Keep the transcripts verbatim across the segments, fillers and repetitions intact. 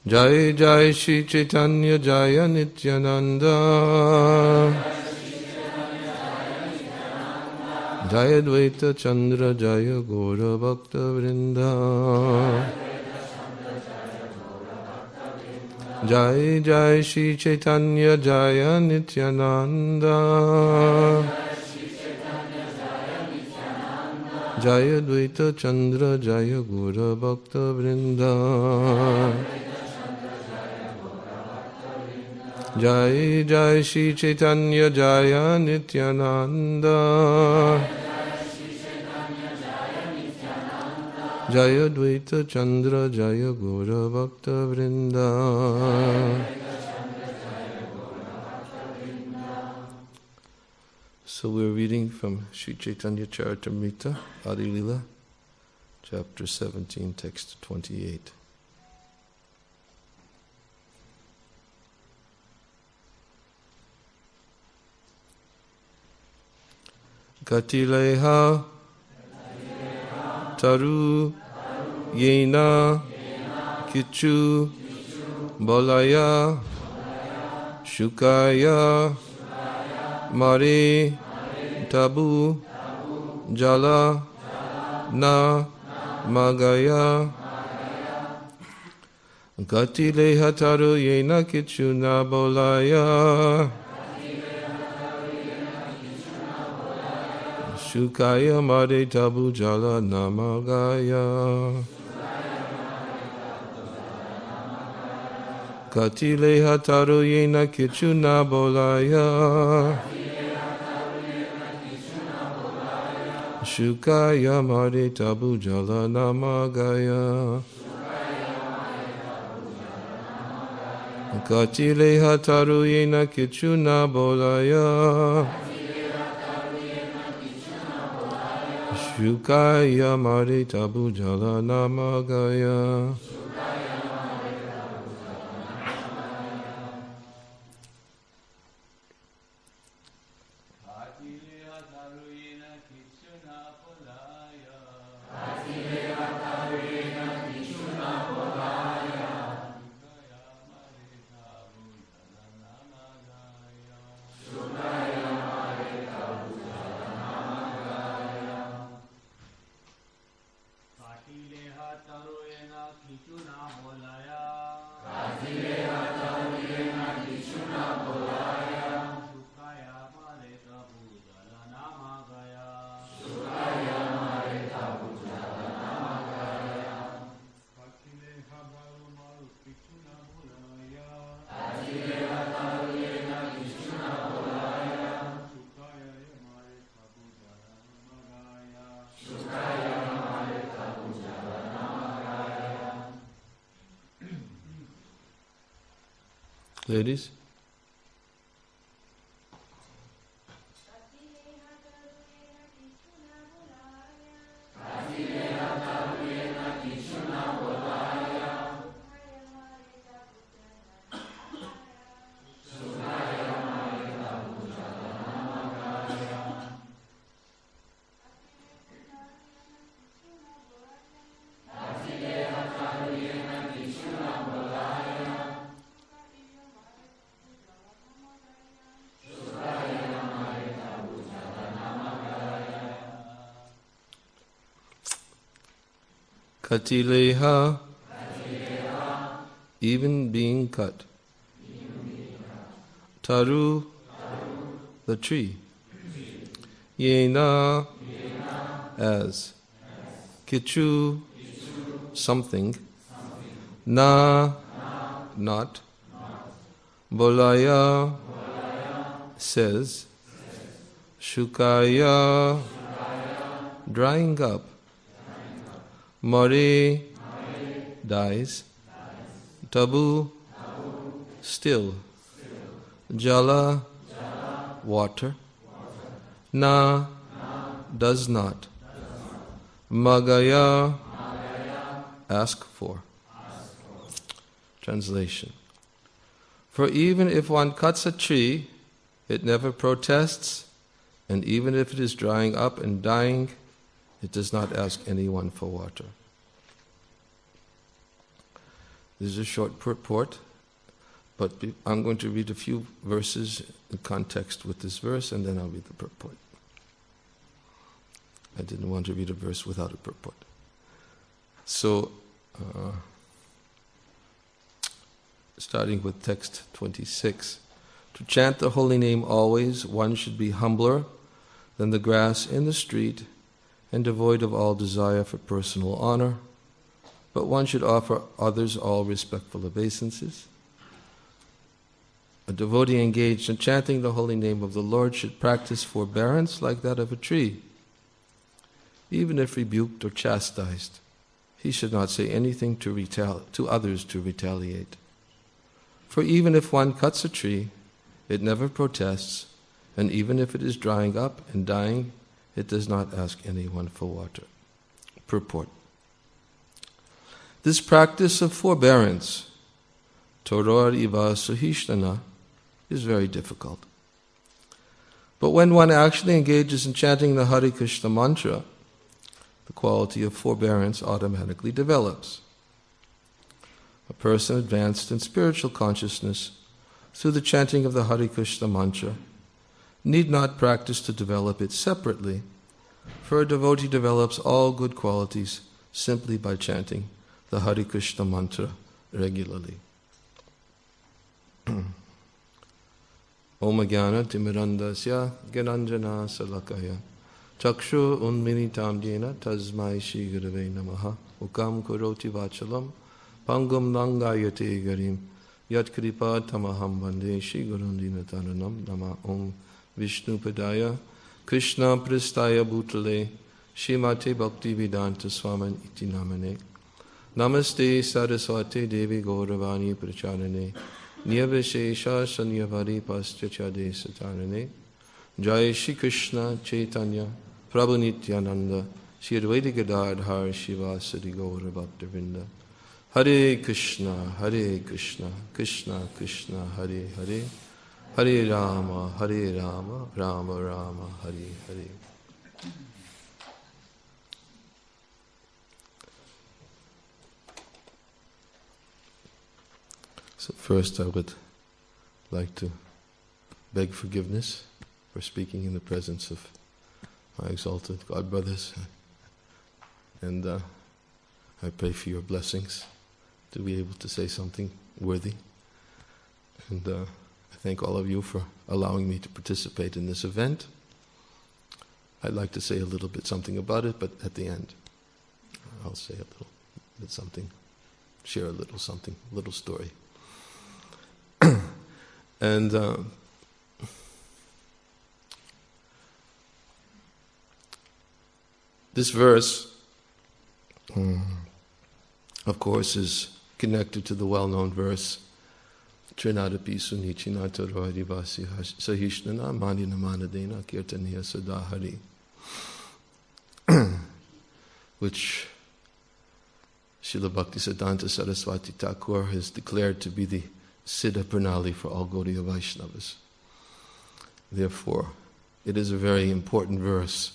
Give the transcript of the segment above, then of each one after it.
Jai Jai Shri Chaitanya Jaya Nityananda Jaya Dvaita Chandra Jaya Gaura Bhakta Vrinda Jai Jai Shri Chaitanya Jaya Nityananda Jaya Dvaita Chandra Jaya Gaura Bhakta Vrinda Jai Jai Shri Chaitanya Jaya Nityananda Jaya Dvaita Chandra Jaya Gaura Bhakta Vrinda. So we're reading from Sri Chaitanya Charitamrita, Adi Lila, chapter seventeen, text twenty-eight. Gatileha Taru Yena Kichu Bolaya Shukaya Mari Tabu Jala Na Magaya Gatileha Taru Yena Kichu Na Bolaya Shukaya Mare Tabu Jala Namagaya Katile Hataru Yena Kichuna Bolaya Shukaya Mare Tabu Jala Namagaya Katile Hataru Yena Kichuna Bolaya Shukaya Mare Tabu Jala Namagaya. Ladies? Katileha, even being cut. Taru, the tree. Yena, as. Kichu, something. Na, not. Bolaya, says. Shukaya, drying up. Mare, dies. Tabu, still. Jala, water. Na, does not. Magaya, ask for. Translation. For even if one cuts a tree, it never protests, and even if it is drying up and dying, it does not ask anyone for water. This is a short purport, but I'm going to read a few verses in context with this verse, and then I'll read the purport. I didn't want to read a verse without a purport. So, uh, starting with text twenty-six. To chant the holy name always, one should be humbler than the grass in the street and devoid of all desire for personal honor, but one should offer others all respectful obeisances. A devotee engaged in chanting the holy name of the Lord should practice forbearance like that of a tree. Even if rebuked or chastised, he should not say anything to, retali- to others to retaliate. For even if one cuts a tree, it never protests, and even if it is drying up and dying, it does not ask anyone for water. Purport. This practice of forbearance, Toror iva suhishtana, is very difficult. But when one actually engages in chanting the Hare Krishna mantra, the quality of forbearance automatically develops. A person advanced in spiritual consciousness through the chanting of the Hare Krishna mantra need not practice to develop it separately, for a devotee develops all good qualities simply by chanting the Hare Krishna mantra regularly. Om Jnana Timirandasya Gyananjana Salakaya Chakshu Unminitam Jena Tasmai Shri Gurave Namaha Ukam Kuroti Vachalam Pangam Nangayate Garim Yat Kripa Tamaham Bande Shri Gurundina Taranam Nama Om Vishnu Padaya Krishna Pristaya Bhutale Shrimate Bhakti Vedanta Swaman Iti Namane Namaste Saraswate Devi Gauravani Pracharane Niyavishesha Sanyavari Paschachade Satarane Jai Shri Krishna Chaitanya Prabhu Nityananda Shri Advaita Gadadhar Shiva Sadi Gaura Bhaktavinda Hare Krishna Hare Krishna Krishna Krishna Hare Hare Hare Rama Hare Rama Rama Rama Hare Hare. So first I would like to beg forgiveness for speaking in the presence of my exalted God brothers, and uh, I pray for your blessings to be able to say something worthy, and uh, I thank all of you for allowing me to participate in this event. I'd like to say a little bit something about it, but at the end I'll say a little bit something, share a little something, a little story. And uh, this verse, um, of course, is connected to the well-known verse, Trinadapi Sunichinata Rohadivasi Sahishnana Manina Manadena Kirtaniya Sadahari, which Srila Bhaktisiddhanta Saraswati Thakur has declared to be the Siddha Pranali for all Gaudiya Vaishnavas. Therefore, it is a very important verse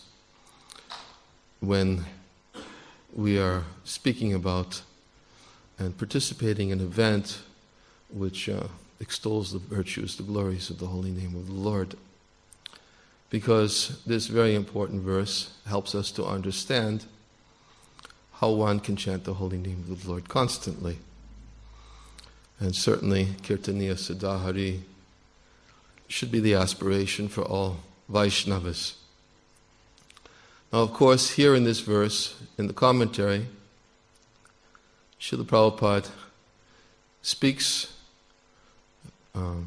when we are speaking about and participating in an event which uh, extols the virtues, the glories of the holy name of the Lord. Because this very important verse helps us to understand how one can chant the holy name of the Lord constantly. And certainly, Kirtaniya Sadahari should be the aspiration for all Vaishnavas. Now, of course, here in this verse, in the commentary, Srila Prabhupada speaks um,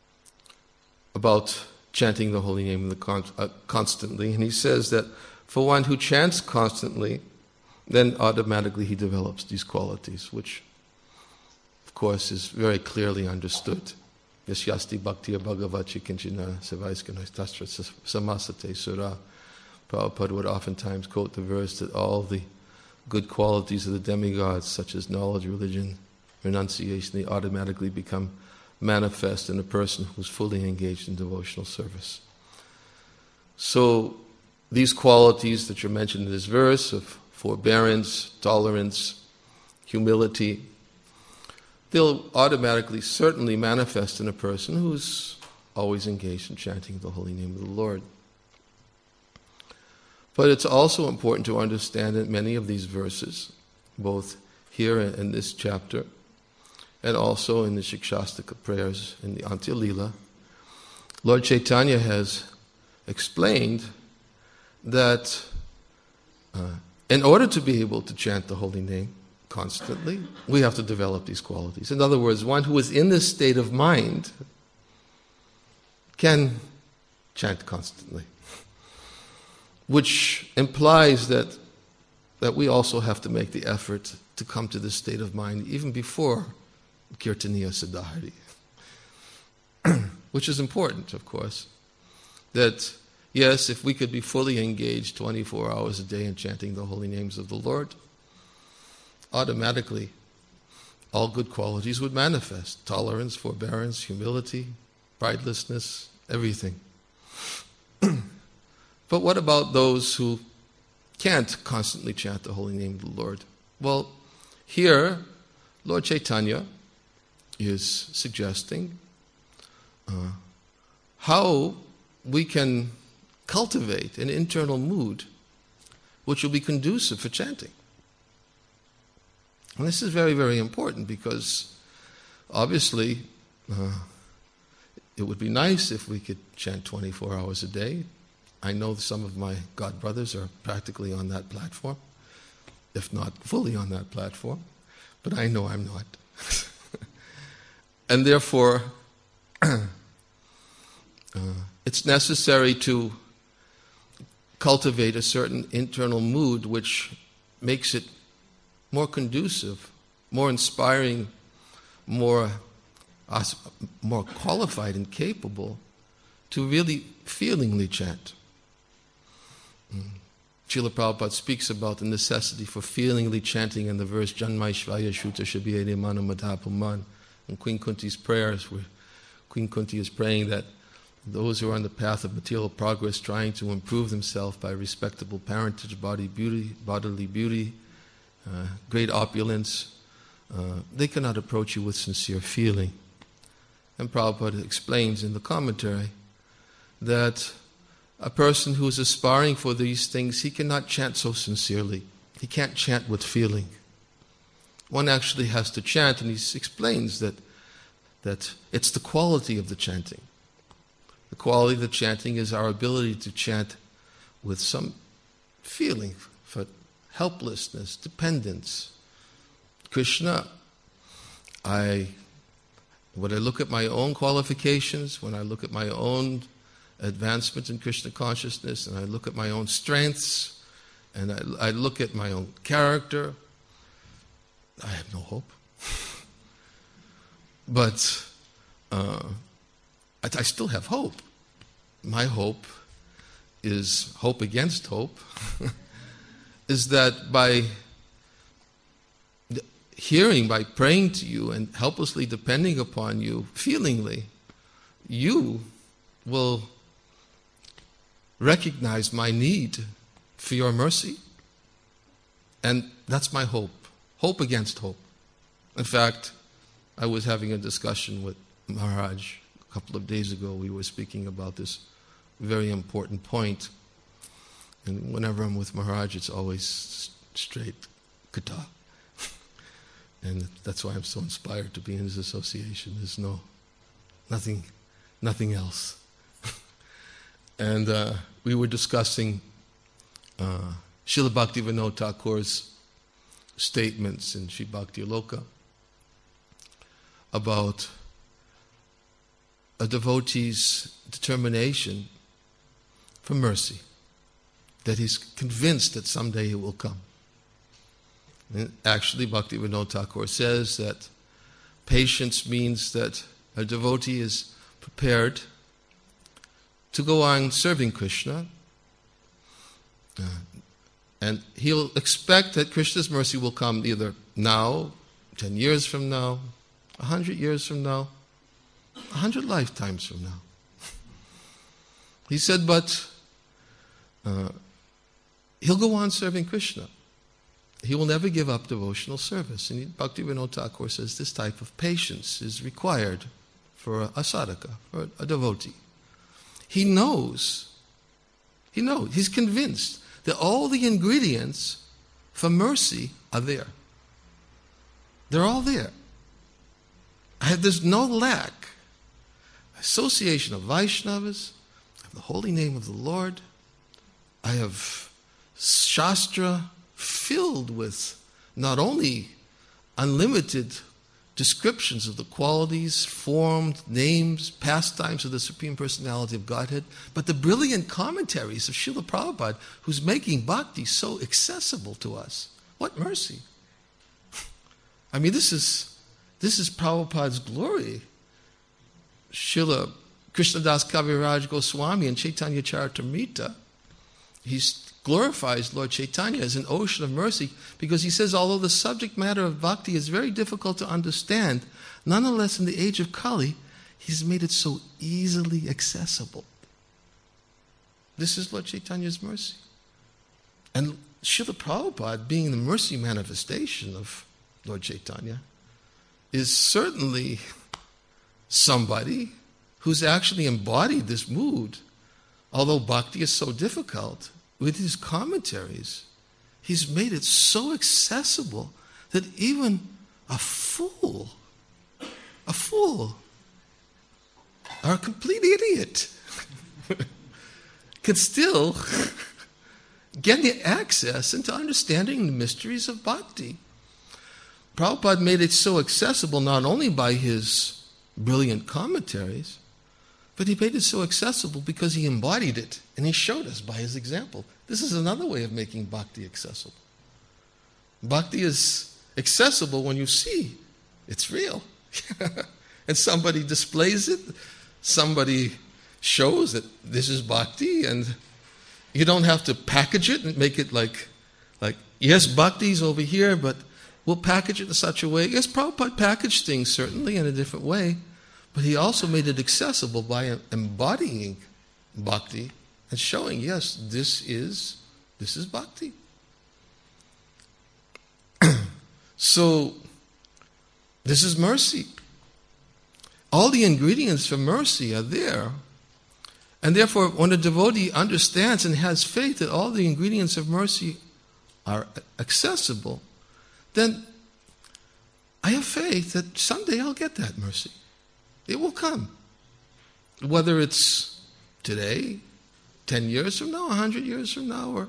about chanting the holy name of the con- uh, constantly, and he says that for one who chants constantly, then automatically he develops these qualities, which of course is very clearly understood. Yasyasti bhaktiya bhagavachi kinchina sevaiskana tastra samasate sura. Prabhupada would oftentimes quote the verse that all the good qualities of the demigods, such as knowledge, religion, renunciation, they automatically become manifest in a person who's fully engaged in devotional service. So these qualities that are mentioned in this verse of forbearance, tolerance, humility, they'll automatically, certainly manifest in a person who's always engaged in chanting the holy name of the Lord. But it's also important to understand that many of these verses, both here in this chapter and also in the Shikshastika prayers in the Antya Lila, Lord Chaitanya has explained that uh, in order to be able to chant the holy name constantly, we have to develop these qualities. In other words, one who is in this state of mind can chant constantly, which implies that that we also have to make the effort to come to this state of mind even before Kirtaniya Siddhahari, which is important, of course. That, yes, if we could be fully engaged twenty-four hours a day in chanting the holy names of the Lord, automatically all good qualities would manifest. Tolerance, forbearance, humility, pridelessness, everything. But what about those who can't constantly chant the holy name of the Lord? Well, here, Lord Chaitanya is suggesting uh, how we can cultivate an internal mood which will be conducive for chanting. And this is very, very important because obviously uh, it would be nice if we could chant twenty-four hours a day. I know some of my god brothers are practically on that platform, if not fully on that platform, but I know I'm not. And therefore, uh, it's necessary to cultivate a certain internal mood which makes it more conducive, more inspiring, more, uh, more qualified and capable to really feelingly chant. Srila Prabhupada speaks about the necessity for feelingly chanting in the verse Janmaishvaya Shuta Shabiyade Manu Madhapuman in Queen Kunti's prayers, where Queen Kunti is praying that those who are on the path of material progress, trying to improve themselves by respectable parentage, body beauty, bodily beauty, uh, great opulence, uh, they cannot approach you with sincere feeling. And Prabhupada explains in the commentary that a person who is aspiring for these things, he cannot chant so sincerely. He can't chant with feeling. One actually has to chant, and he explains that, that it's the quality of the chanting. The quality of the chanting is our ability to chant with some feeling for helplessness, dependence. Krishna, I, when I look at my own qualifications, when I look at my own advancement in Krishna consciousness, and I look at my own strengths, and I, I look at my own character, I have no hope. But uh, I, I still have hope. My hope is hope against hope, is that by hearing, by praying to you and helplessly depending upon you, feelingly, you will recognize my need for your mercy. And that's my hope. Hope against hope. In fact, I was having a discussion with Maharaj a couple of days ago. We were speaking about this very important point. And whenever I'm with Maharaj, it's always straight kata. And that's why I'm so inspired to be in his association. There's no, nothing, nothing else. And uh, we were discussing uh, Srila Bhaktivinoda Thakur's statements in Sri Bhakti Aloka about a devotee's determination for mercy, that he's convinced that someday it will come. And actually, Bhaktivinoda Thakur says that patience means that a devotee is prepared to go on serving Krishna, uh, and he'll expect that Krishna's mercy will come either now, ten years from now, a hundred years from now, a hundred lifetimes from now. He said, but uh, he'll go on serving Krishna. he will never give up devotional service. And Bhaktivinoda Thakur says this type of patience is required for a, a sadhaka, for a, a devotee. He knows, he knows, he's convinced that all the ingredients for mercy are there. They're all there. There's no lack. Association of Vaishnavas, I have the holy name of the Lord, I have Shastra filled with not only unlimited descriptions of the qualities, forms, names, pastimes of the Supreme Personality of Godhead, but the brilliant commentaries of Srila Prabhupada, who's making bhakti so accessible to us. What mercy! I mean, this is this is Prabhupada's glory. Srila Krishnadas Kaviraj Goswami and Chaitanya Charitamrita, he glorifies Lord Chaitanya as an ocean of mercy because he says, although the subject matter of bhakti is very difficult to understand, nonetheless in the age of Kali, he's made it so easily accessible. This is Lord Chaitanya's mercy. And Srila Prabhupada, being the mercy manifestation of Lord Chaitanya, is certainly somebody who's actually embodied this mood. Although bhakti is so difficult, with his commentaries, he's made it so accessible that even a fool, a fool, or a complete idiot can still get the access into understanding the mysteries of bhakti. Prabhupada made it so accessible not only by his brilliant commentaries, but he made it so accessible because he embodied it, and he showed us by his example. This is another way of making bhakti accessible. Bhakti is accessible when you see it's real. And somebody displays it, somebody shows that this is bhakti, and you don't have to package it and make it like, like yes, bhakti's over here, but we'll package it in such a way. Yes, Prabhupada packaged things certainly in a different way, but he also made it accessible by embodying bhakti and showing, yes, this is this is bhakti. So, this is mercy. All the ingredients for mercy are there. And therefore, when a devotee understands and has faith that all the ingredients of mercy are accessible, then I have faith that someday I'll get that mercy. It will come. Whether it's today, ten years from now, a hundred years from now, or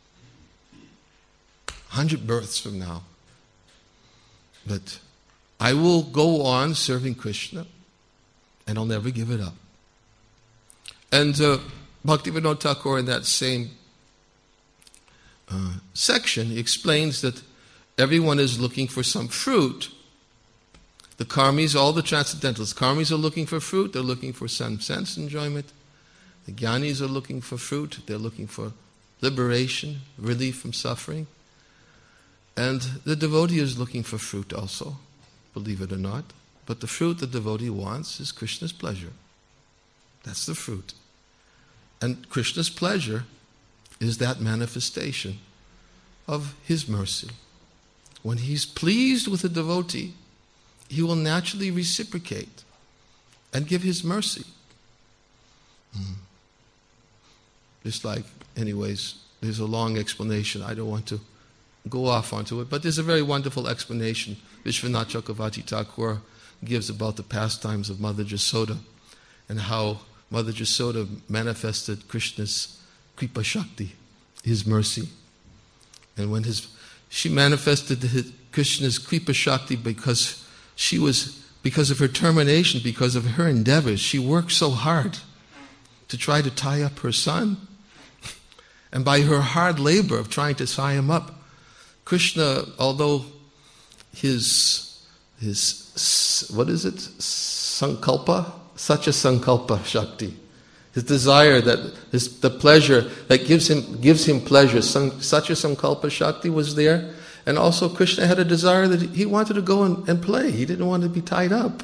a hundred births from now. But I will go on serving Krishna, and I'll never give it up. And uh, Bhaktivinoda Thakur, in that same uh, section, he explains that everyone is looking for some fruit. The karmis, all the transcendentalists, karmis are looking for fruit, they're looking for some sense enjoyment. The jnanis are looking for fruit, they're looking for liberation, relief from suffering. And the devotee is looking for fruit also, believe it or not. But the fruit the devotee wants is Krishna's pleasure. That's the fruit. And Krishna's pleasure is that manifestation of his mercy. When he's pleased with a devotee, he will naturally reciprocate and give his mercy. Mm. Just like, anyways, there's a long explanation. I don't want to go off onto it, but there's a very wonderful explanation Vishwanath Chakravarti Thakur gives about the pastimes of Mother Jasoda and how Mother Jasoda manifested Krishna's Kripa Shakti, his mercy. And when his she manifested his, Krishna's Kripa Shakti because she was, because of her termination, because of her endeavors, she worked so hard to try to tie up her son. And by her hard labor of trying to tie him up, Krishna, although his, his what is it, sankalpa, such a sankalpa shakti, his desire that his, the pleasure that gives him gives him pleasure, such a sankalpa shakti was there. And also Krishna had a desire that he wanted to go and, and play. He didn't want to be tied up.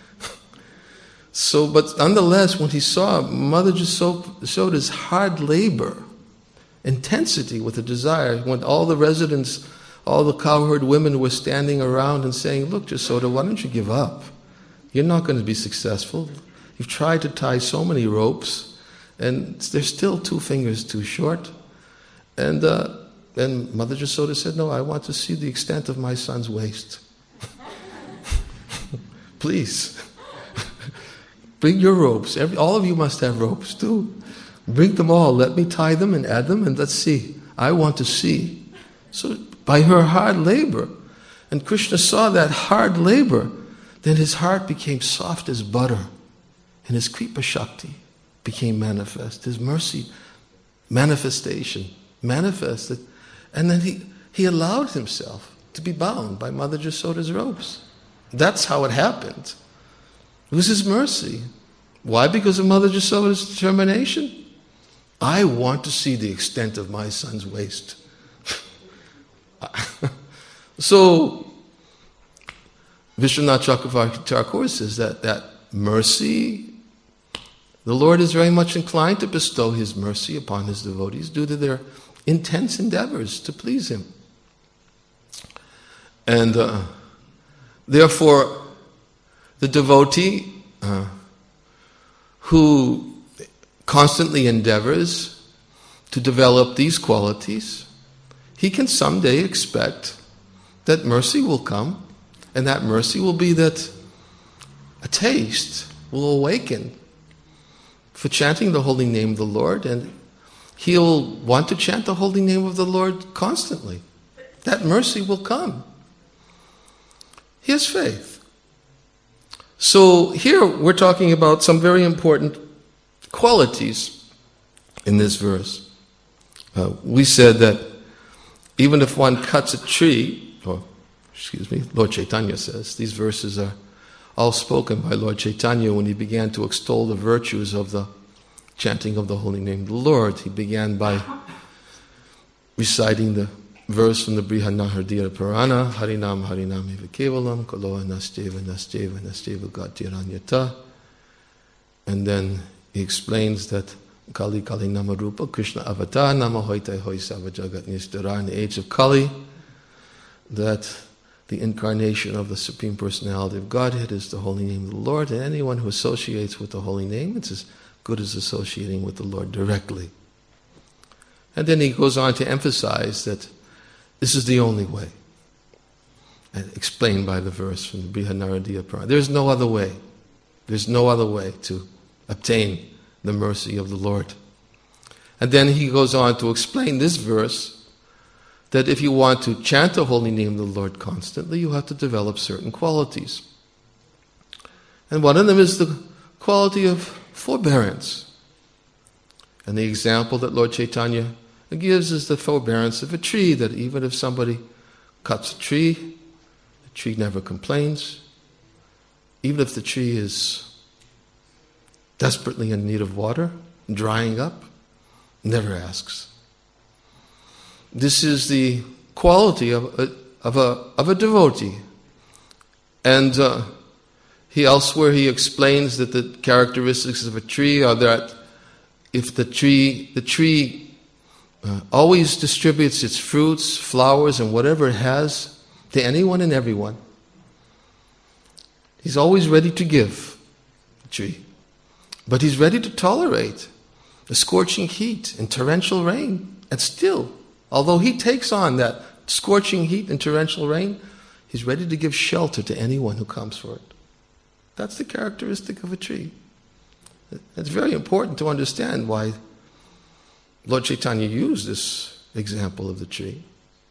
So, but nonetheless, when he saw Mother Jasoda's hard labor, intensity with the desire, when all the residents all the cowherd women were standing around and saying, look, Jasoda, why don't you give up? You're not going to be successful. You've tried to tie so many ropes, and they're still two fingers too short. And, uh, and Mother Jasoda said, no, I want to see the extent of my son's waist. Please. Bring your ropes. Every, all of you must have ropes too. Bring them all. Let me tie them and add them, and let's see. I want to see. So by her hard labor, and Krishna saw that hard labor, then his heart became soft as butter, and his Kripa Shakti became manifest. His mercy manifestation manifested, and then he, he allowed himself to be bound by Mother Jasoda's ropes. That's how it happened. It was his mercy. Why? Because of Mother Jasoda's determination. I want to see the extent of my son's waist. So, Vishwanath Chakravarti Thakur says that that mercy, the Lord is very much inclined to bestow his mercy upon his devotees due to their intense endeavors to please him. And uh, therefore, the devotee uh, who constantly endeavors to develop these qualities, he can someday expect that mercy will come, and that mercy will be that a taste will awaken for chanting the holy name of the Lord, and he'll want to chant the holy name of the Lord constantly. That mercy will come. He has faith. So here we're talking about some very important qualities in this verse. Uh, we said that even if one cuts a tree, or excuse me, Lord Chaitanya says, these verses are all spoken by Lord Chaitanya when he began to extol the virtues of the chanting of the holy name of the Lord. He began by reciting the verse from the Brihanahridaya Purana, Harinam Harinam Eva Kevalam, Kaloa Nasteva Nasteva Nasteva Gatiranyata. And then he explains that Kali Kali Namarupa, Krishna Avatar, Nama Hoitai Hoisava Jagat Nishtara, in the age of Kali, that the incarnation of the Supreme Personality of Godhead is the holy name of the Lord, and anyone who associates with the holy name, it's as good as associating with the Lord directly. And then he goes on to emphasize that this is the only way, and explained by the verse from the Brihanahridaya Purana. There's no other way. There's no other way to obtain the mercy of the Lord. And then he goes on to explain this verse, that if you want to chant the holy name of the Lord constantly, you have to develop certain qualities. And one of them is the quality of forbearance. And the example that Lord Chaitanya gives is the forbearance of a tree, that even if somebody cuts a tree, the tree never complains. Even if the tree is desperately in need of water, drying up, never asks. This is the quality of a, of a, of a devotee. And uh, he elsewhere he explains that the characteristics of a tree are that if the tree, the tree uh, always distributes its fruits, flowers, and whatever it has to anyone and everyone. He's always ready to give, the tree. But he's ready to tolerate the scorching heat and torrential rain. And still, although he takes on that scorching heat and torrential rain, he's ready to give shelter to anyone who comes for it. That's the characteristic of a tree. It's very important to understand why Lord Chaitanya used this example of the tree.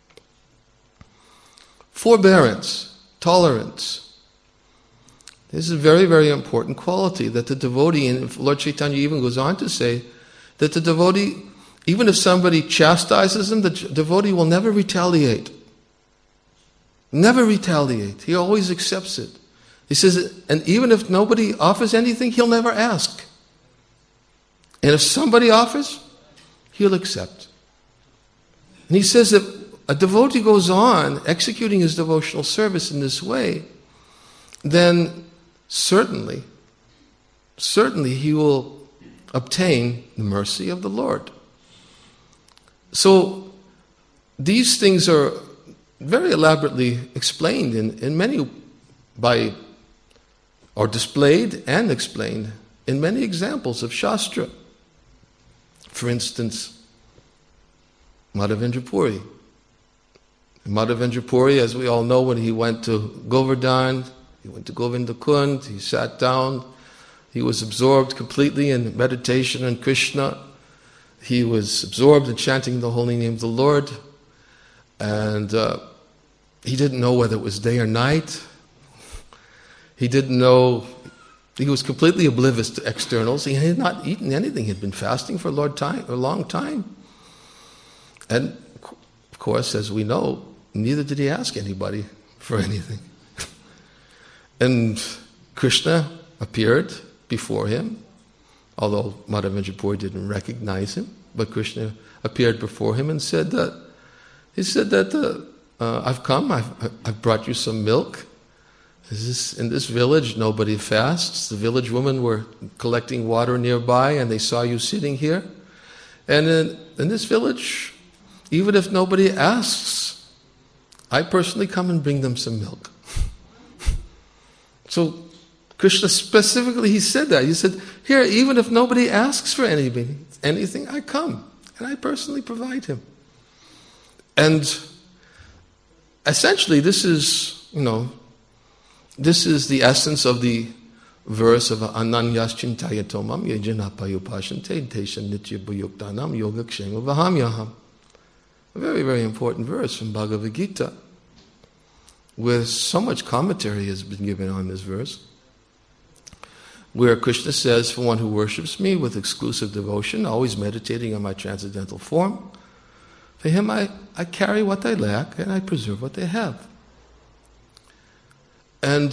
Forbearance, tolerance. This is a very, very important quality that the devotee, and Lord Chaitanya even goes on to say that the devotee, even if somebody chastises him, the devotee will never retaliate. Never retaliate. He always accepts it. He says, and even if nobody offers anything, he'll never ask. And if somebody offers, he'll accept. And he says that a devotee goes on executing his devotional service in this way, then certainly, certainly he will obtain the mercy of the Lord. So these things are very elaborately explained in, in many, by, or displayed and explained in many examples of Shastra. For instance, Madhavendra Puri. Madhavendra Puri, as we all know, when he went to Govardhan, he went to Govinda Kund, he sat down, he was absorbed completely in meditation on Krishna. He was absorbed in chanting the holy name of the Lord. And uh, he didn't know whether it was day or night. He didn't know, he was completely oblivious to externals. He had not eaten anything. He had been fasting for a long time. A long time. And of course, as we know, neither did he ask anybody for anything. And Krishna appeared before him, although Madhavendra Puri didn't recognize him, but Krishna appeared before him and said that, he said that, uh, uh, I've come, I've, I've brought you some milk. Is this, in this village, nobody fasts. The village women were collecting water nearby and they saw you sitting here. And in, in this village, even if nobody asks, I personally come and bring them some milk. So Krishna specifically, he said that. He said, here, even if nobody asks for anything, anything, I come and I personally provide him. And essentially, this is, you know, this is the essence of the verse of Ananyas Chintaya Tomam Yejanapayupashante Deshan Nitya Bhuyuktanam Yoga Kshema Vahamyaham. A very, very important verse from Bhagavad Gita, where so much commentary has been given on this verse, where Krishna says, for one who worships me with exclusive devotion, always meditating on my transcendental form, for him I, I carry what they lack and I preserve what they have. And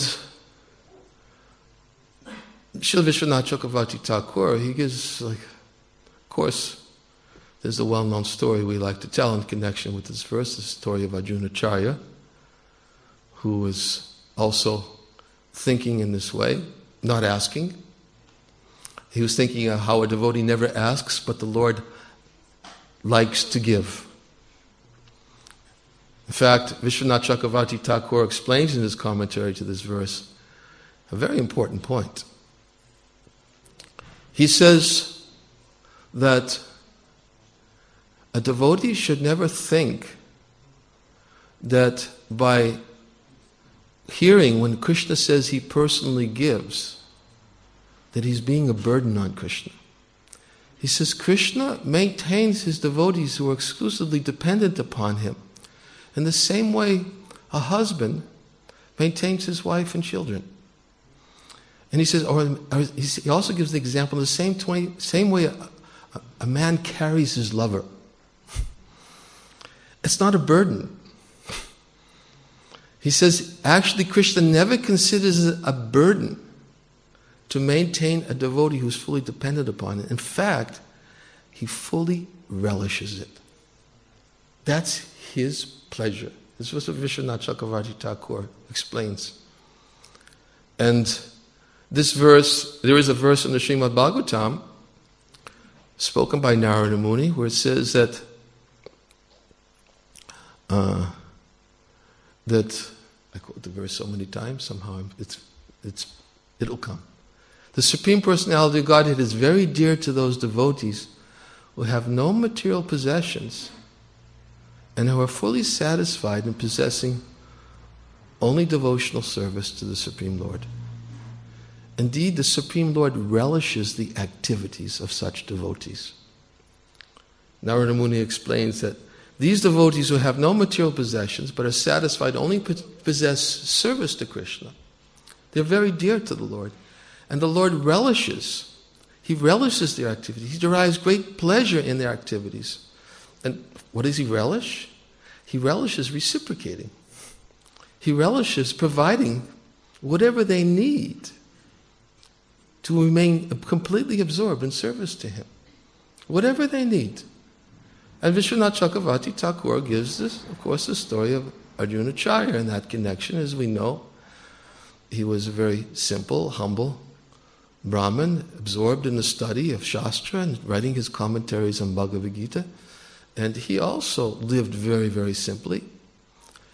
Srila Vishwanath Chakravarti Thakur, he gives, like, of course, there's a well-known story we like to tell in connection with this verse, the story of Arjunacharya, who was also thinking in this way, not asking. He was thinking of how a devotee never asks, but the Lord likes to give. In fact, Vishwanath Chakravarti Thakur explains in his commentary to this verse a very important point. He says that a devotee should never think that by hearing when Krishna says he personally gives, that he's being a burden on Krishna. He says Krishna maintains his devotees who are exclusively dependent upon him in the same way a husband maintains his wife and children. And he says, or, or he also gives the example in the same, twenty, same way a, a man carries his lover. It's not a burden. He says, actually, Krishna never considers it a burden to maintain a devotee who's fully dependent upon it. In fact, he fully relishes it. That's his pleasure. This was what Vishwanath Chakravarti Thakur explains. And this verse, there is a verse in the Srimad Bhagavatam, spoken by Narada Muni, where it says that uh, that I quote the verse so many times, somehow it's it's it'll come. The Supreme Personality of Godhead is very dear to those devotees who have no material possessions and who are fully satisfied in possessing only devotional service to the Supreme Lord. Indeed, the Supreme Lord relishes the activities of such devotees. Narada Muni explains that these devotees who have no material possessions but are satisfied only possess service to Krishna. They're very dear to the Lord. And the Lord relishes. He relishes their activities. He derives great pleasure in their activities. And what does he relish? He relishes reciprocating. He relishes providing whatever they need to remain completely absorbed in service to him. Whatever they need. And Vishwanath Chakravarti Thakur gives this, of course, the story of Arjunacharya in that connection. As we know, he was a very simple, humble Brahmin, absorbed in the study of Shastra and writing his commentaries on Bhagavad Gita. And he also lived very, very simply.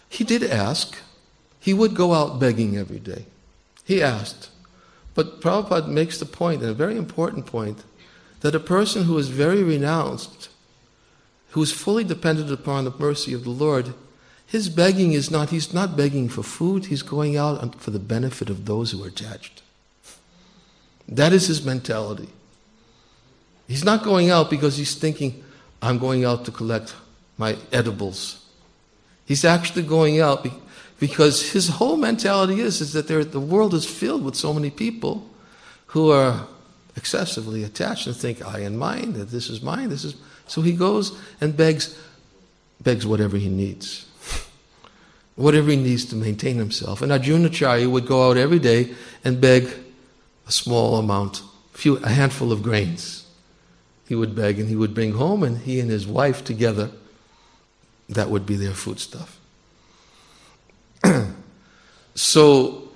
he did ask. He would go out begging every day. He asked. But Prabhupada makes the point, and a very important point, that a person who is very renounced, who is fully dependent upon the mercy of the Lord, his begging is not, he's not begging for food, he's going out for the benefit of those who are attached. That is his mentality. He's not going out because he's thinking, I'm going out to collect my edibles. He's actually going out because his whole mentality is, is that there, the world is filled with so many people who are excessively attached and think, I and mine, that this is mine, this is... So he goes and begs, begs whatever he needs. Whatever he needs to maintain himself. And Arjunacharya would go out every day and beg a small amount, a, few, a handful of grains. He would beg and he would bring home, and he and his wife together, that would be their foodstuff. So,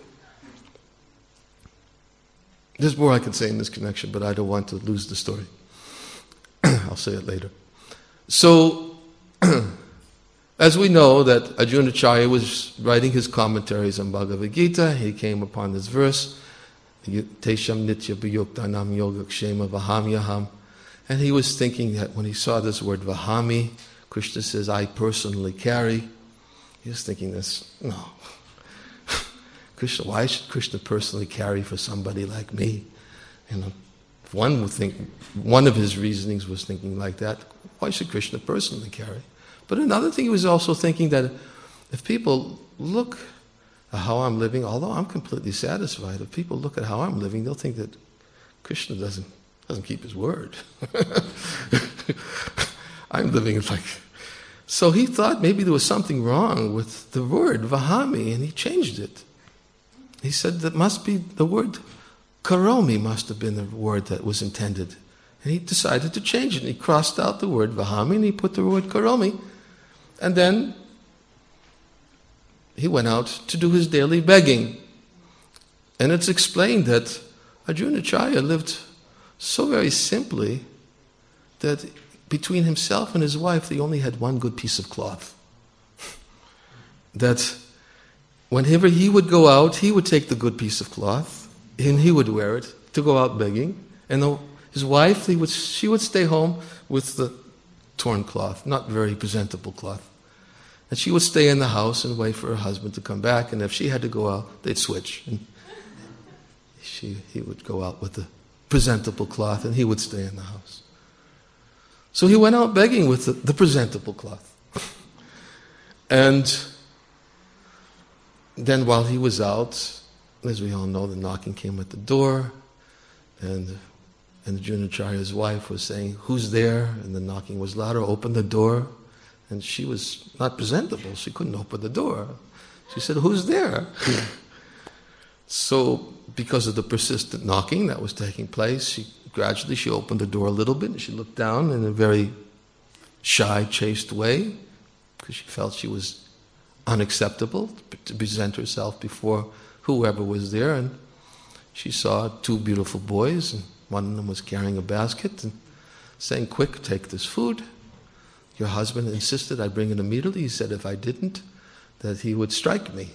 there's more I could say in this connection, but I don't want to lose the story. I'll say it later. So, as we know that Arjunacharya was writing his commentaries on Bhagavad Gita, he came upon this verse, Tesham nitya bhayuktanam yogakshema vahamyaham, and he was thinking that when he saw this word vahami, Krishna says, I personally carry, he was thinking this, no. Krishna, why should Krishna personally carry for somebody like me? You know, one would think, one of his reasonings was thinking like that, why should Krishna personally carry? But another thing, he was also thinking that if people look at how I'm living, although I'm completely satisfied, if people look at how I'm living, they'll think that Krishna doesn't doesn't keep his word. I'm living like... So he thought maybe there was something wrong with the word vahami, and he changed it. He said that must be the word karomi must have been the word that was intended. And he decided to change it. And he crossed out the word vahami and he put the word karomi. And then he went out to do his daily begging. And it's explained that Arjunacharya lived so very simply that between himself and his wife, they only had one good piece of cloth. That whenever he would go out, he would take the good piece of cloth and he would wear it to go out begging. And the, his wife, he would, she would stay home with the torn cloth, not very presentable cloth. And she would stay in the house and wait for her husband to come back. And if she had to go out, they'd switch. And she, he would go out with the presentable cloth and he would stay in the house. So he went out begging with the, the presentable cloth. And then while he was out, as we all know, the knocking came at the door, and and Arjunacharya's wife was saying, who's there? And the knocking was louder, open the door. And she was not presentable, she couldn't open the door. She said, who's there? So, because of the persistent knocking that was taking place, she gradually she opened the door a little bit and she looked down in a very shy, chaste way, because she felt she was unacceptable to present herself before whoever was there. And she saw two beautiful boys, and one of them was carrying a basket and saying, quick, take this food. Your husband insisted I bring it immediately. He said if I didn't, that he would strike me.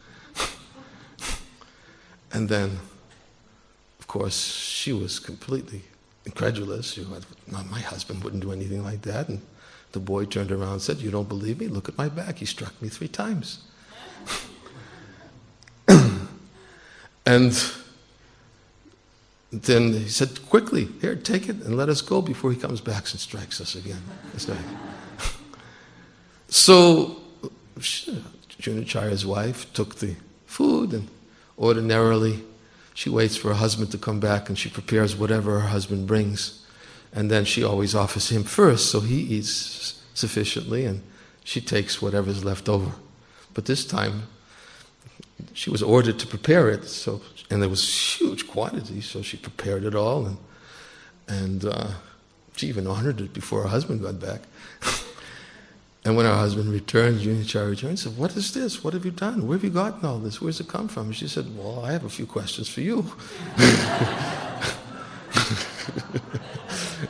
And then, of course, she was completely incredulous. She went, no, my husband wouldn't do anything like that. And the boy turned around and said, you don't believe me? Look at my back. He struck me three times. And then he said, quickly, here, take it and let us go before he comes back and strikes us again. So, Arjunacharya's wife took the food, and ordinarily she waits for her husband to come back and she prepares whatever her husband brings. And then she always offers him first, so he eats sufficiently and she takes whatever's left over. But this time, she was ordered to prepare it, so and there was huge quantities, so she prepared it all, and and uh, she even honored it before her husband got back. And when her husband returned, Arjunacharya returned, said, what is this? What have you done? Where have you gotten all this? Where's it come from? And she said, well, I have a few questions for you.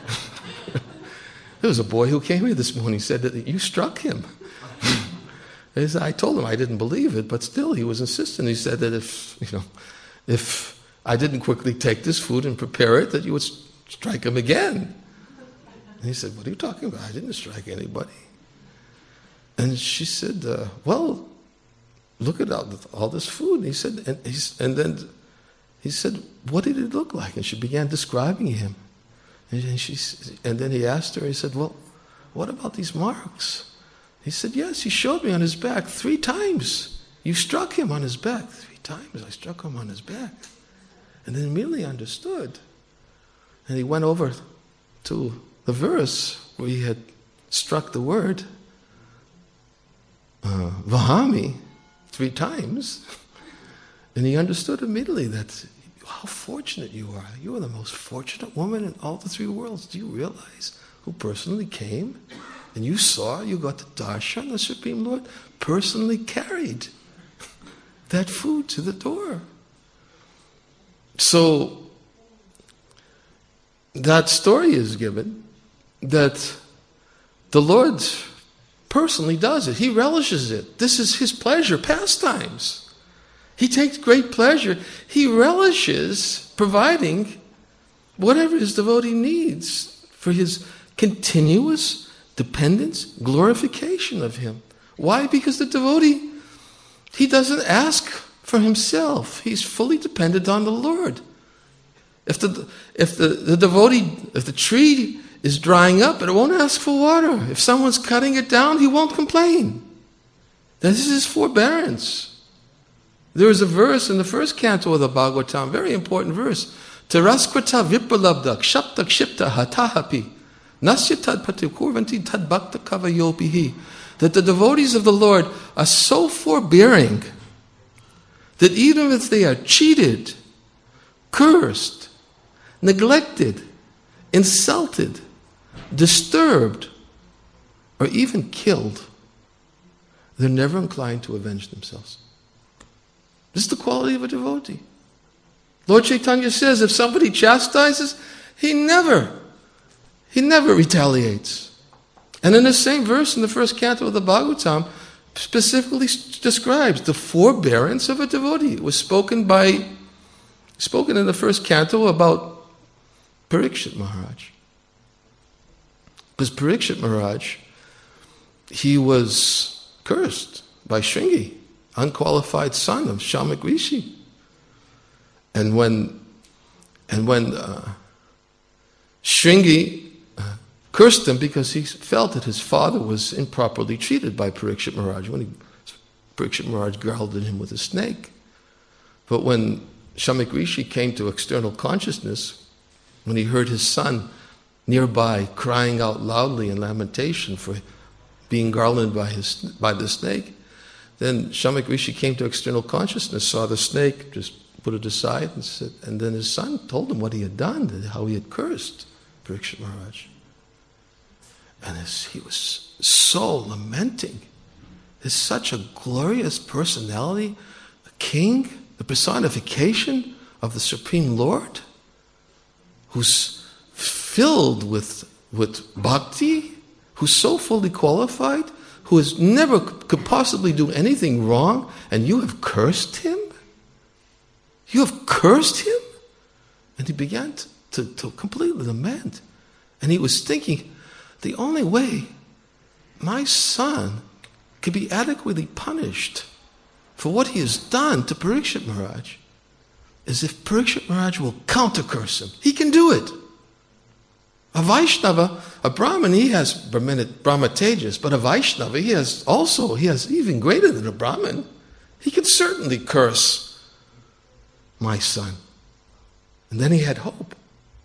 There was a boy who came here this morning, said that you struck him. He said, I told him I didn't believe it, but still he was insistent. He said that if, you know, if I didn't quickly take this food and prepare it, that you would strike him again. And he said, what are you talking about? I didn't strike anybody. And she said, uh, well, look at all, all this food. And he said, and, he's, and then he said, what did it look like? And she began describing him. And, and, she, and then he asked her, he said, well, what about these marks? He said, yes, he showed me on his back three times. You struck him on his back. Three times I struck him on his back. And then immediately understood. And he went over to the verse where he had struck the word uh, Vahami three times. And he understood immediately that how fortunate you are. You are the most fortunate woman in all the three worlds. Do you realize who personally came? And you saw, you got the darshan, the Supreme Lord personally carried that food to the door. So, that story is given that the Lord personally does it. He relishes it. This is His pleasure, pastimes. He takes great pleasure. He relishes providing whatever His devotee needs for His continuous dependence, glorification of Him. Why? Because the devotee, he doesn't ask for himself. He's fully dependent on the Lord. If the if the, the devotee, if the tree is drying up, it won't ask for water. If someone's cutting it down, he won't complain. This is his forbearance. There is a verse in the first canto of the Bhagavatam, very important verse. Teraskrita vipalabdak shaptak shipta hatahapi. That the devotees of the Lord are so forbearing that even if they are cheated, cursed, neglected, insulted, disturbed, or even killed, they're never inclined to avenge themselves. This is the quality of a devotee. Lord Chaitanya says if somebody chastises, he never He never retaliates. And in the same verse in the first canto of the Bhagavatam, specifically describes the forbearance of a devotee. It was spoken by, spoken in the first canto about Parikshit Maharaj. Because Parikshit Maharaj, he was cursed by Shringi, unqualified son of Shamak Rishi. And when, and when uh, Shringi cursed him because he felt that his father was improperly treated by Parikshit Maharaj when he, Parikshit Maharaj growled at him with a snake. But when Shamak Rishi came to external consciousness, when he heard his son nearby crying out loudly in lamentation for being garlanded by his by the snake, then Shamak Rishi came to external consciousness, saw the snake, just put it aside, and said, and then his son told him what he had done, how he had cursed Parikshit Maharaj. And as he was so lamenting, is such a glorious personality, a king, the personification of the Supreme Lord, who's filled with, with bhakti, who's so fully qualified, who has never could possibly do anything wrong, and you have cursed him? You have cursed him? And he began to, to, to completely lament. And he was thinking, the only way my son could be adequately punished for what he has done to Parikshit Maharaj is if Parikshit Maharaj will counter-curse him. He can do it. A Vaishnava, a Brahmin, he has Brahma Tejas, but a Vaishnava, he has also, he has even greater than a Brahmin. He can certainly curse my son. And then he had hope.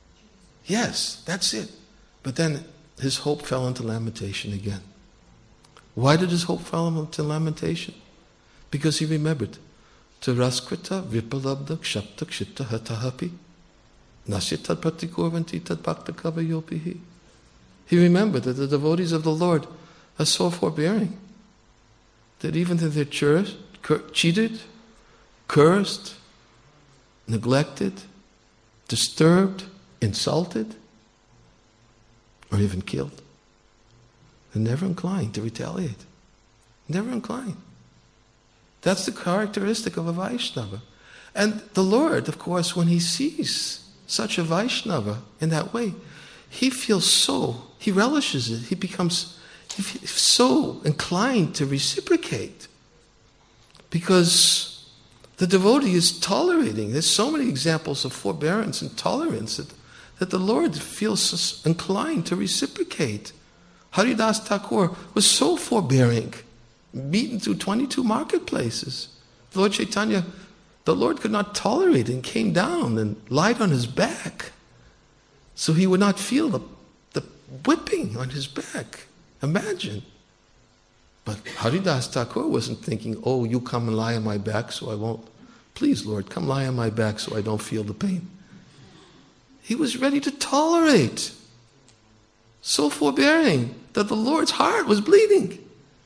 Yes, that's it. But then his hope fell into lamentation again. Why did his hope fall into lamentation? Because he remembered, Teraskrita vipalabdak shaptak shipta hatahapi nasitad pratikurvanti tad bhakta kavayopihi. He remembered that the devotees of the Lord are so forbearing that even if they're chur- cur- cheated, cursed, neglected, disturbed, insulted, or even killed, they're never inclined to retaliate. Never inclined. That's the characteristic of a Vaishnava. And the Lord, of course, when he sees such a Vaishnava in that way, he feels so, he relishes it, he becomes he feels so inclined to reciprocate. Because the devotee is tolerating. There's so many examples of forbearance and tolerance that, that the Lord feels inclined to reciprocate. Haridas Thakur was so forbearing, beaten through twenty-two marketplaces. Lord Chaitanya, the Lord could not tolerate it and came down and lied on his back so he would not feel the, the whipping on his back. Imagine. But Haridas Thakur wasn't thinking, oh, you come and lie on my back so I won't. Please, Lord, come lie on my back so I don't feel the pain. He was ready to tolerate. So forbearing that the Lord's heart was bleeding.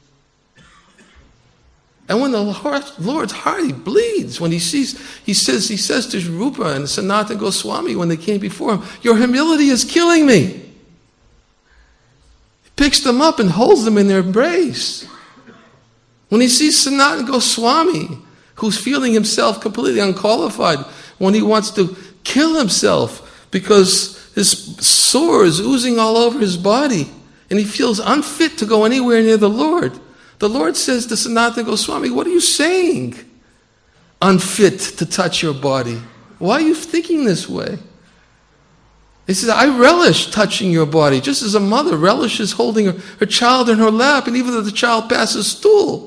And when the Lord's heart, he bleeds, when he sees, he says, he says to Rupa and Sanatana Goswami when they came before him, your humility is killing me. He picks them up and holds them in their embrace. When he sees Sanatana Goswami, who's feeling himself completely unqualified, when he wants to kill himself because his sore is oozing all over his body, and he feels unfit to go anywhere near the Lord, the Lord says to Sanatana Goswami, what are you saying? Unfit to touch your body. Why are you thinking this way? He says, I relish touching your body, just as a mother relishes holding her, her child in her lap, and even though the child passes stool.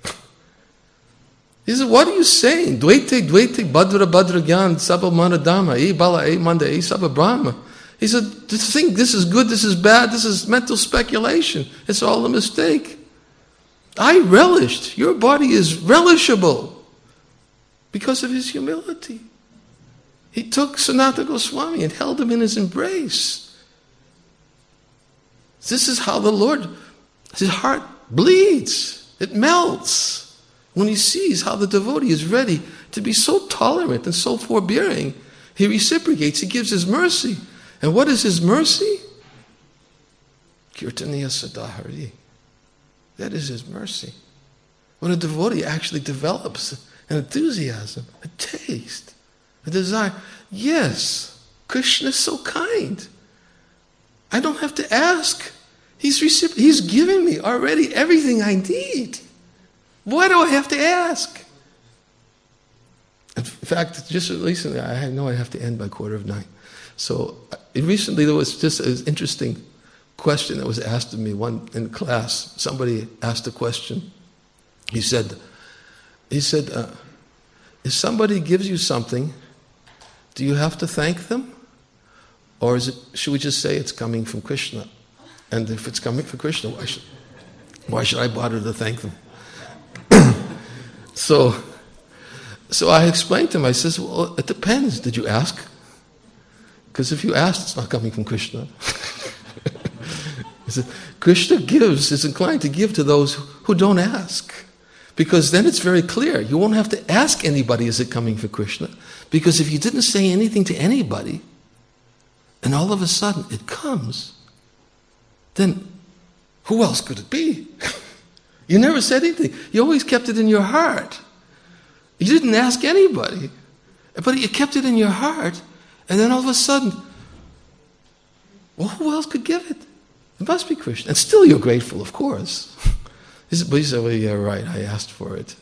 He says, what are you saying? Dvaite, dvaite, badra, badra, gyan, sabha, manadama, e bala, e manda, e sabha, brahma. He said, to think this is good, this is bad, this is mental speculation. It's all a mistake. I relished. Your body is relishable because of his humility. He took Sanatana Goswami and held him in his embrace. This is how the Lord, his heart bleeds. It melts when he sees how the devotee is ready to be so tolerant and so forbearing. He reciprocates. He gives his mercy. And what is his mercy? Kirtaniya Sadahari. That is his mercy. When a devotee actually develops an enthusiasm, a taste, a desire. Yes, Krishna is so kind. I don't have to ask. He's recipro- He's giving me already everything I need. Why do I have to ask? In fact, just recently, I know I have to end by quarter of nine. So recently there was just an interesting question that was asked of me one in class. Somebody asked a question. He said, he said, uh, if somebody gives you something, do you have to thank them? Or is it, should we just say it's coming from Krishna? And if it's coming from Krishna, why should, why should I bother to thank them? so, so I explained to him, I says, well, it depends. Did you ask? Because if you asked, it's not coming from Krishna. Krishna gives, is inclined to give to those who don't ask. Because then it's very clear. You won't have to ask anybody, is it coming from Krishna? Because if you didn't say anything to anybody, and all of a sudden it comes, then who else could it be? You never said anything. You always kept it in your heart. You didn't ask anybody. But you kept it in your heart, and then all of a sudden, well, who else could give it? It must be Krishna. And still you're grateful, of course. He said, but he said, well, yeah, right, I asked for it.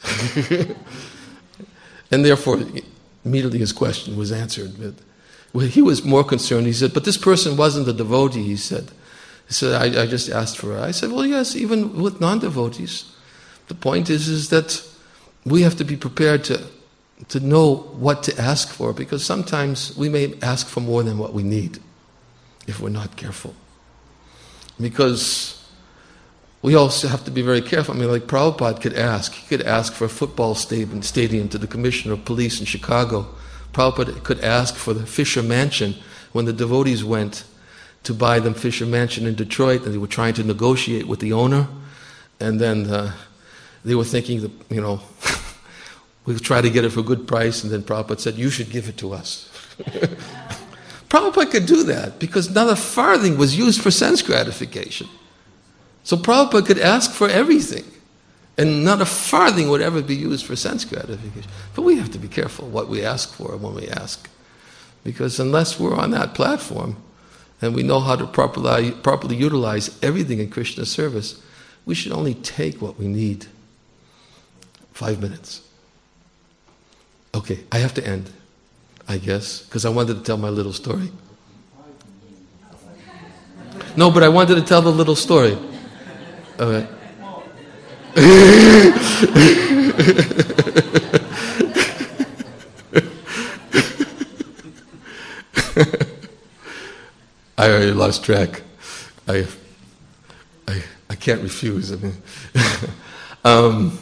And therefore, immediately his question was answered. But well, he was more concerned. He said, but this person wasn't a devotee, he said. He said, I, I just asked for it. I said, well, yes, even with non-devotees. The point is, is that we have to be prepared to, to know what to ask for, because sometimes we may ask for more than what we need if we're not careful. Because we also have to be very careful. I mean, like Prabhupada could ask. He could ask for a football stadium, stadium to the commissioner of police in Chicago. Prabhupada could ask for the Fisher Mansion when the devotees went to buy them Fisher Mansion in Detroit, and they were trying to negotiate with the owner. And then uh, they were thinking that, you know, we'll try to get it for a good price. And then Prabhupada said, you should give it to us. Prabhupada could do that because not a farthing was used for sense gratification. So Prabhupada could ask for everything. And not a farthing would ever be used for sense gratification. But we have to be careful what we ask for when we ask. Because unless we're on that platform, and we know how to properly, properly utilize everything in Krishna's service, we should only take what we need. Five minutes. Okay, I have to end, I guess, because I wanted to tell my little story. No, but I wanted to tell the little story. All right. I already lost track. I, I, I can't refuse. I mean, um,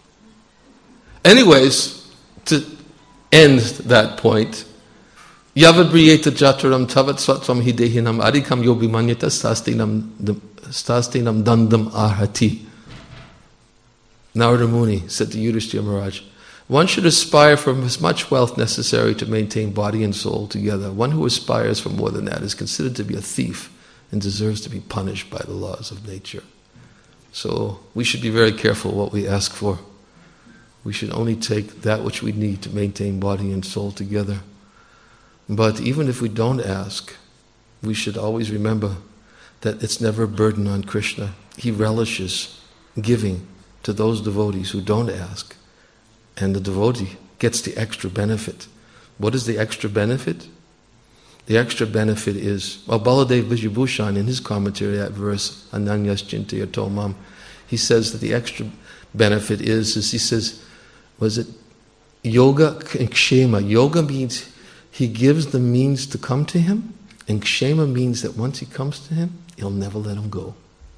anyways, to end that point, Yavad Briyeta Jataram Tavat Svatvam Hidehinam Adikam Yobi Manyata Stastinam Dandam Ahati. Narada Muni said to Yudhishthira Maharaj, one should aspire for as much wealth necessary to maintain body and soul together. One who aspires for more than that is considered to be a thief and deserves to be punished by the laws of nature. So we should be very careful what we ask for. We should only take that which we need to maintain body and soul together. But even if we don't ask, we should always remember that it's never a burden on Krishna. He relishes giving to those devotees who don't ask. And the devotee gets the extra benefit. What is the extra benefit? The extra benefit is, well, Baladev Vijayabhushan in his commentary at verse Ananyas Chintayato Mam, he says that the extra benefit is, is he says, was it yoga and kshema? Yoga means he gives the means to come to him, and kshema means that once he comes to him, he'll never let him go.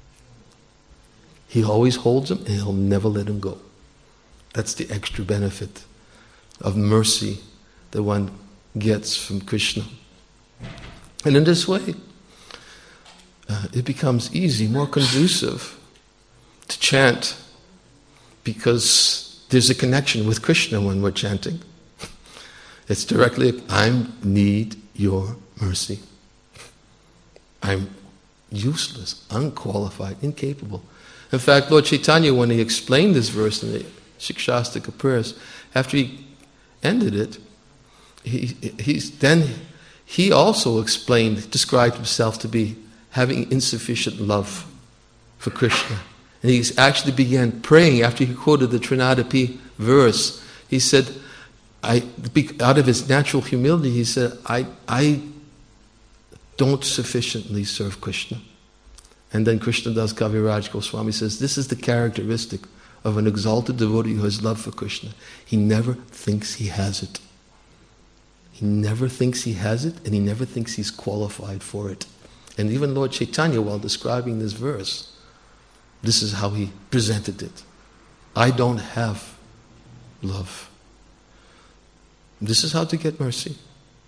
He always holds him and he'll never let him go. That's the extra benefit of mercy that one gets from Krishna. And in this way, uh, it becomes easy, more conducive to chant, because there's a connection with Krishna when we're chanting. It's directly, I need your mercy. I'm useless, unqualified, incapable. In fact, Lord Chaitanya, when he explained this verse in the Shikshastika prayers, after he ended it, he he's then he also explained, described himself to be having insufficient love for Krishna. And he actually began praying after he quoted the Trinadapi verse. He said, I, out of his natural humility, he said, I, I don't sufficiently serve Krishna. And then Krishnadas Kaviraj Goswami says, this is the characteristic of an exalted devotee who has love for Krishna. He never thinks he has it. He never thinks he has it, and he never thinks he's qualified for it. And even Lord Chaitanya, while describing this verse, this is how he presented it. I don't have love. This is how to get mercy.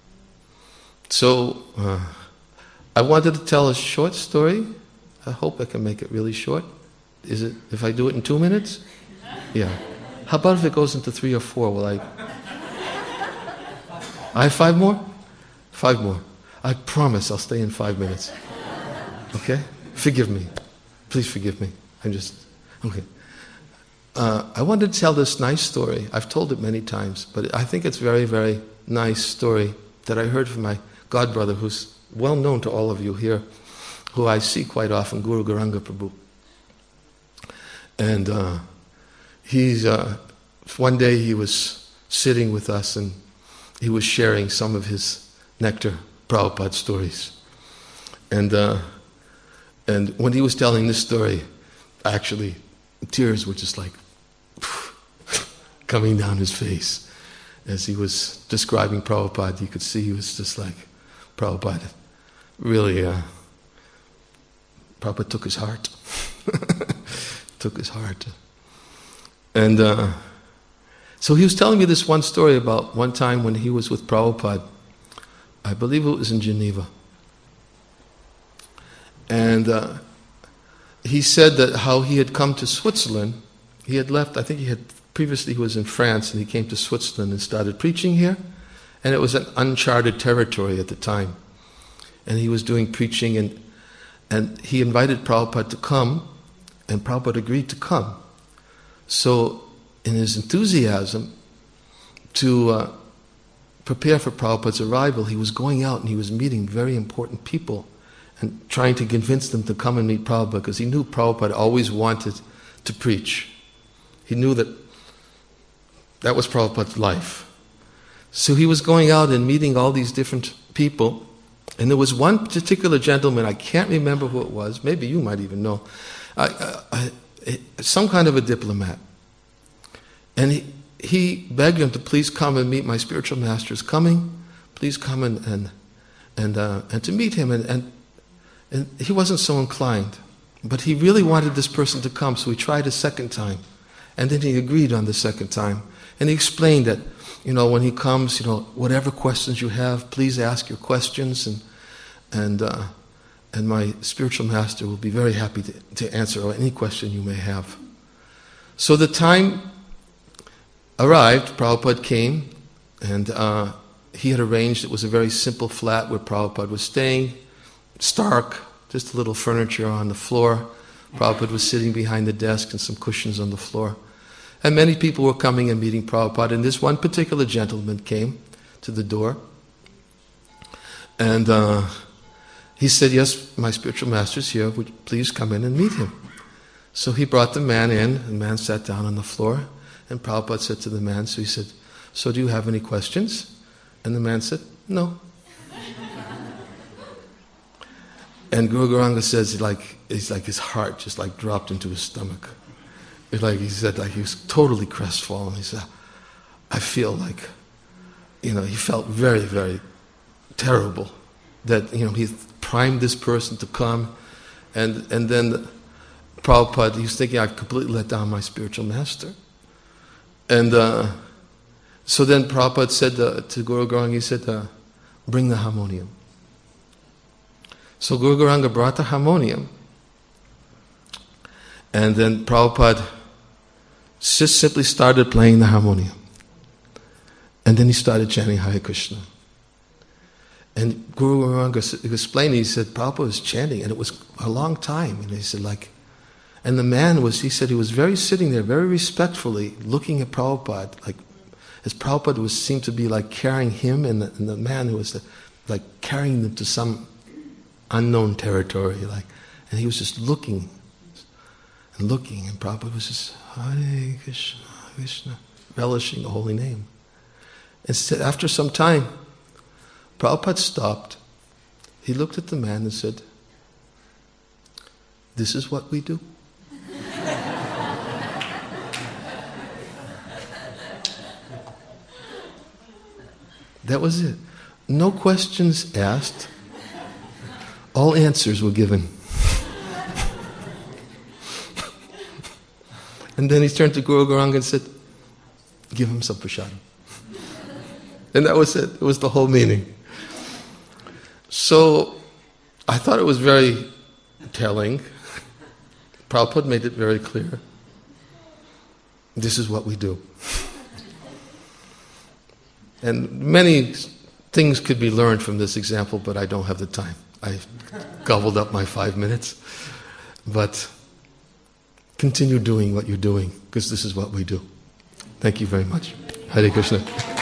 So, uh, I wanted to tell a short story. I hope I can make it really short. Is it, if I do it in two minutes? Yeah. How about if it goes into three or four? Will I... I have five more? Five more. I promise I'll stay in five minutes. Okay? Forgive me. Please forgive me. I'm just... Okay. Uh, I wanted to tell this nice story. I've told it many times, but I think it's a very, very nice story that I heard from my godbrother, who's well known to all of you here, who I see quite often, Guru Garanga Prabhu. And uh, he's uh, one day he was sitting with us and he was sharing some of his Nectar Prabhupada stories. And uh, and when he was telling this story, actually, tears were just like coming down his face. As he was describing Prabhupada, you could see he was just like, Prabhupada really, uh, Prabhupada took his heart. took his heart. And uh, so he was telling me this one story about one time when he was with Prabhupada. I believe it was in Geneva. And uh, he said that how he had come to Switzerland. He had left, I think he had, previously he was in France, and he came to Switzerland and started preaching here. And it was an uncharted territory at the time. And he was doing preaching, and and he invited Prabhupada to come, and Prabhupada agreed to come. So, in his enthusiasm to uh, prepare for Prabhupada's arrival, he was going out and he was meeting very important people and trying to convince them to come and meet Prabhupada, because he knew Prabhupada always wanted to preach. He knew that that was Prabhupada's life. So he was going out and meeting all these different people, and there was one particular gentleman, I can't remember who it was, maybe you might even know, I, I, I, some kind of a diplomat. And he, he begged him to please come and meet my spiritual master is coming, please come and and and, uh, and to meet him. And, and, and he wasn't so inclined, but he really wanted this person to come, so he tried a second time. And then he agreed on the second time. And he explained that, you know, when he comes, you know, whatever questions you have, please ask your questions, and and uh, and my spiritual master will be very happy to, to answer any question you may have. So the time arrived, Prabhupada came, and uh, he had arranged, it was a very simple flat where Prabhupada was staying, stark, just a little furniture on the floor. Prabhupada was sitting behind the desk and some cushions on the floor. And many people were coming and meeting Prabhupada, and this one particular gentleman came to the door, and uh, he said, yes, my spiritual master is here, would you please come in and meet him? So he brought the man in, and the man sat down on the floor, and Prabhupada said to the man, so he said, so do you have any questions? And the man said, no. And Guru Gauranga says, like, it's like his heart just like dropped into his stomach. It's like he said, like he was totally crestfallen. He said, I feel like, you know, he felt very, very terrible that, you know, he primed this person to come, and and then Prabhupada, he was thinking, I've completely let down my spiritual master. And uh, so then Prabhupada said uh, to Guru Gauranga, he said, uh, bring the harmonium. So Guru Gauranga brought the harmonium, and then Prabhupada just simply started playing the harmonium. And then he started chanting Hare Krishna. And Guru Gauranga explained, he said, Prabhupada was chanting, and it was a long time. And he said, like, and the man was, he said, he was very sitting there, very respectfully, looking at Prabhupada, like, as Prabhupada was seemed to be like carrying him, and the, and the man who was the, like carrying them to some unknown territory, like, and he was just looking and looking, and Prabhupada was just Hare Krishna, Krishna, relishing the holy name. And said, after some time, Prabhupada stopped. He looked at the man and said, this is what we do. That was it. No questions asked. All answers were given. And then he turned to Guru Gauranga and said, give him some prasadam. And that was it. It was the whole meaning. So I thought it was very telling. Prabhupada made it very clear. This is what we do. And many things could be learned from this example, but I don't have the time. I gobbled up my five minutes. But continue doing what you're doing, because this is what we do. Thank you very much. Hare Krishna.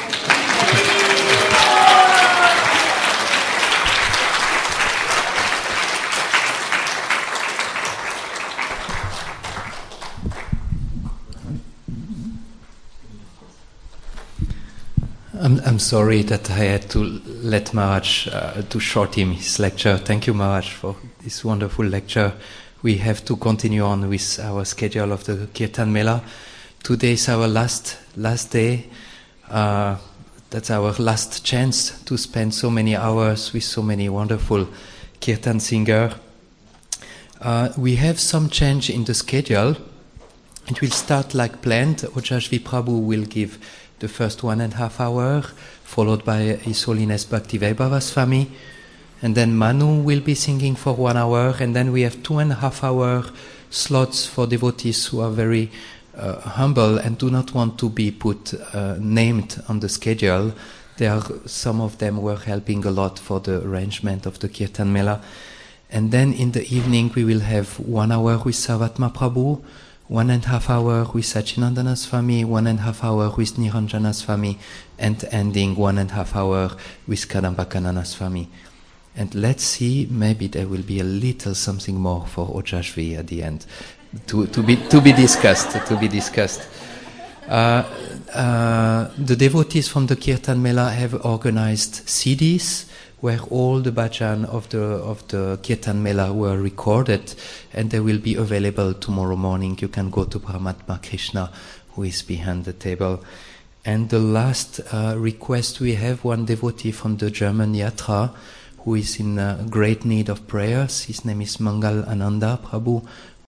I'm, I'm sorry that I had to let Maharaj uh, to short him his lecture. Thank you, Maharaj, for this wonderful lecture. We have to continue on with our schedule of the Kirtan Mela. Today is our last last day. Uh, that's our last chance to spend so many hours with so many wonderful Kirtan singers. Uh, we have some change in the schedule. It will start like planned. Ojashvi Prabhu will give the first one and a half hour, followed by His Holiness Bhaktivaibhava Swami. And then Manu will be singing for one hour, and then we have two and a half hour slots for devotees who are very uh, humble and do not want to be put uh, named on the schedule. There are some of them were helping a lot for the arrangement of the Kirtan Mela. And then in the evening we will have one hour with Sarvatma Prabhu, one and a half hour with Sachinandana Swami, one and a half hour with Niranjana Swami, and ending one and a half hour with Kadambakanana Swami. And let's see, maybe there will be a little something more for Ojashvi at the end, to, to be to be discussed. To be discussed. Uh, uh, the devotees from the Kirtan Mela have organized C Ds where all the bhajan of the of the Kirtan Mela were recorded, and they will be available tomorrow morning. You can go to Paramatma Krishna, who is behind the table. And the last uh, request, we have one devotee from the German Yatra who is in uh, great need of prayers. His name is Mangal Ananda Prabhu,